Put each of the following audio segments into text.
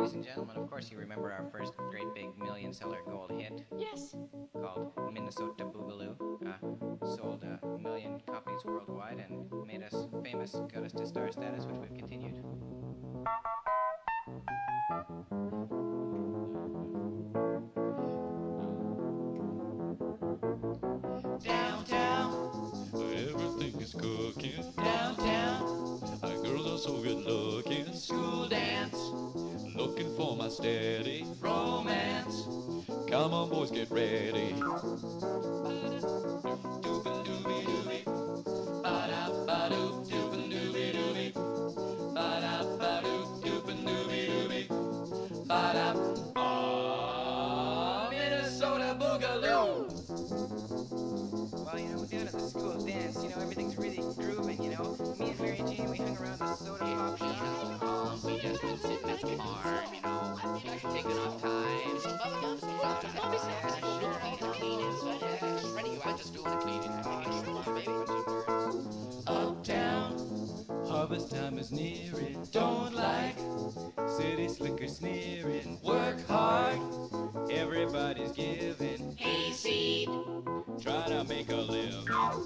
ladies and gentlemen, of course you remember our first great big million-seller gold hit Yes. called Minnesota Boogaloo. Sold a million copies worldwide and made us famous, got us to star status, which we've continued. Downtown, Everything is cooking. downtown, Girls are so good looking. school dance, Looking for my steady. romance. Come on, boys, get ready. Doobie-doobie-doobie, ba-da-ba-doo, doobie-doobie-doobie, ba-da-ba-doo, doobie-doobie-doobie, ba-da. Ah, Minnesota Boogaloo. Well, down at the school dance, everything's really grooving, Me and Mary Jane, we hung around the soda pop shop. We just been sitting at the farm, taking off time. Some bubblegum, some fun. Ready, you out just doing the cleaning. Uptown, Harvest time is nearing. don't like, City slicker sneering. work hard. Everybody's giving. Hayseed. Trying to make a living.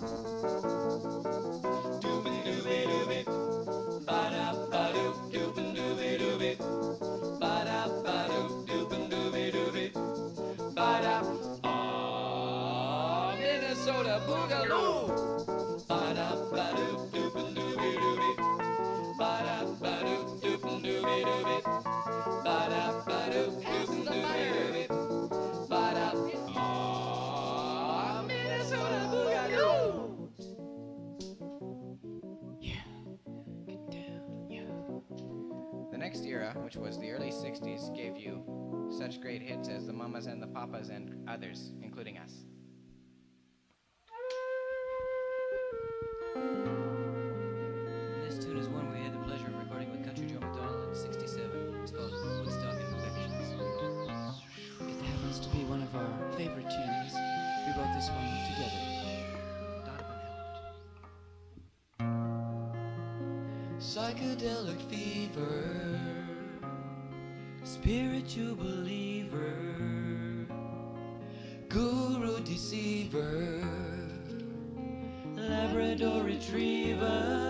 Doobie-doobie-doobie, ba-da-ba-doo, doobie-doobie-doobie, ba-da-ba-doo, doobie-doobie-doobie, ba-da. Ah, Minnesota Boogaloo. Ba-da-ba-doo, doobie-doobie-doobie, ba-da-ba-doo, doobie-doobie-doobie, ba-da-ba-doo, doobie-doobie-doobie, ba-da. Ah, Minnesota Boogaloo. The next era, which was the early 60s, gave you such great hits as the Mamas and the Papas and others, including us. This tune is one we had the pleasure of recording with Country Joe McDonald in '67. It's called Woodstock and Infections. It happens to be one of our favorite tunes. We wrote this one together. Donovan helped. Psychedelic fever, Spiritual believer, guru deceiver, Labrador retriever,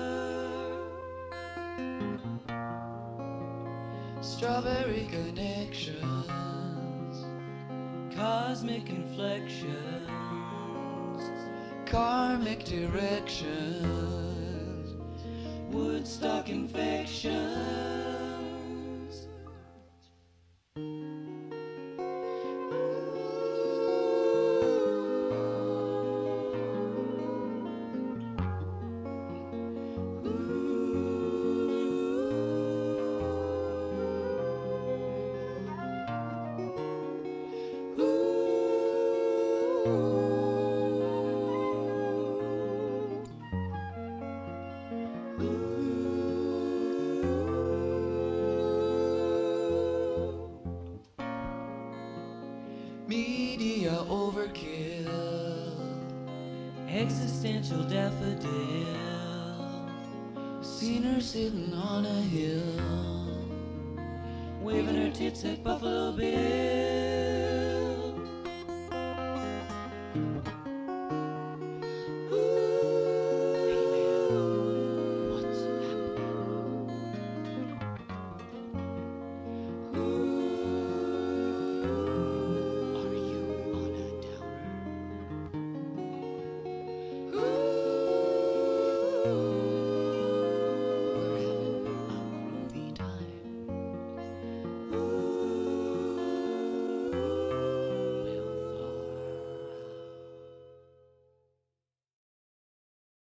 strawberry connections, cosmic inflections, karmic directions, Woodstock infections. media overkill, Existential daffodil, seen her sitting on a hill, waving her tits at Buffalo Bill. What's happening? Are you on a downer? Ooh.